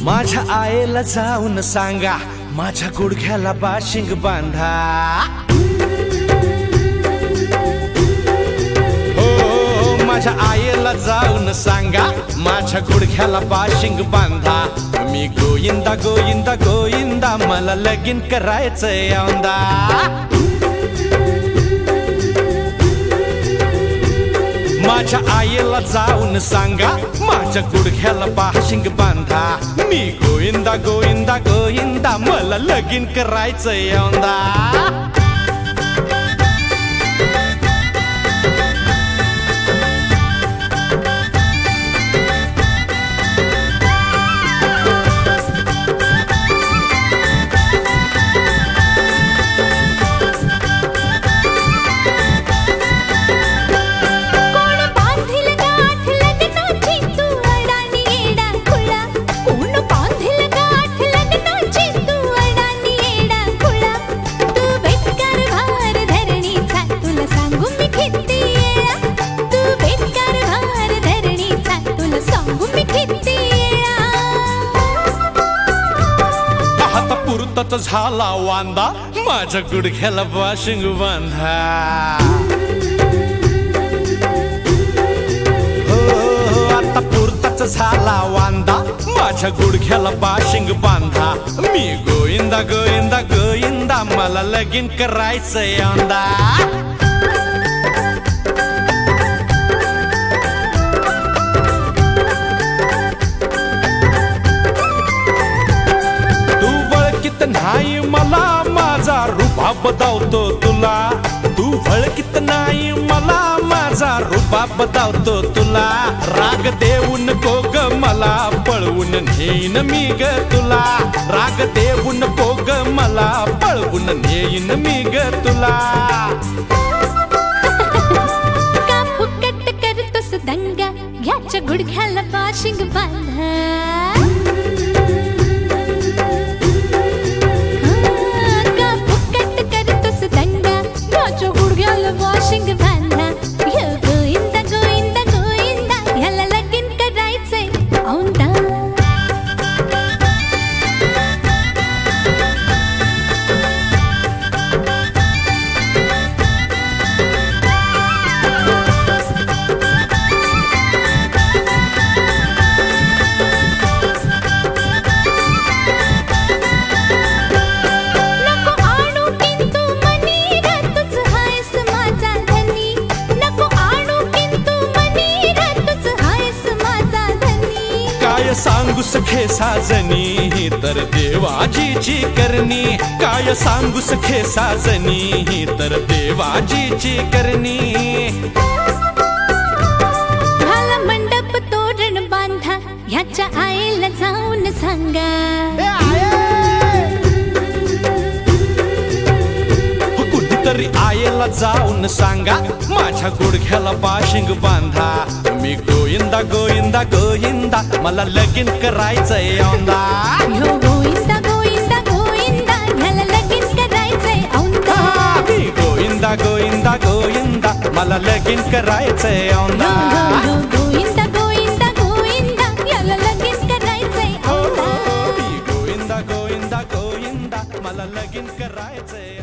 माझ्या आईला जाऊन सांगा माझ्या गुडघ्याला बाशिंग बांधा। हो माझ्या आईला जाऊन सांगा माझ्या गुडघ्याला बाशिंग बांधा। मी गोविंदा गोविंदा गोविंदा मला लगीन करायचंय औंदा। माझ्या आईला जाऊन सांगा माझ्या गुडघ्याला बाशिंग बांधा। मी गोविंदा गोविंदा गोविंदा मला लगीन करायचंय औंदा। पुरताच झाला वांदा माझ्या गुडघ्याला बाशिंग बांधा। हो आता पुरताच झाला वांदा माझ्या गुडघ्याला बाशिंग बांधा। मी गोविंदा गोविंदा गोविंदा मला लगीन करायचंय औंदा। नाही मला माझा रुबाब दावतो तुला, तू वळखीत नाही मला माझा रुबाब दावतो तुला। राग देऊ नको ग मला पळवून नेईन मी ग तुला। राग देऊ नको ग मला पळवून नेईन मी ग तुला। का फुकट करतोस दंगा ह्याच्या गुडघ्याला बाशिंग बांधा। सांगू सखे साजनी तर देवाजीची करणी। काय सांगू सखे साजनी तर देवाजीची करणी। झाला मंडप तोरण बांधा ह्याच्या आईला जाऊन सांगा। कुणीतरी आईला जाऊन सांगा माझ्या गुडघ्याला बाशिंग बांधा। मी गोविंदा गोविंदा गोविंदा मला लगीन करायचंय औंदा। हो गोविंदा गोविंदा गोविंदा ह्याला लगीन करायचंय औंदा। मी गोविंदा गोविंदा गोविंदा मला लगीन करायचंय औंदा। हो गोविंदा गोविंदा गोविंदा ह्याला लगीन करायचंय औंदा। मी गोविंदा गोविंदा गोविंदा मला लगीन करायचंय।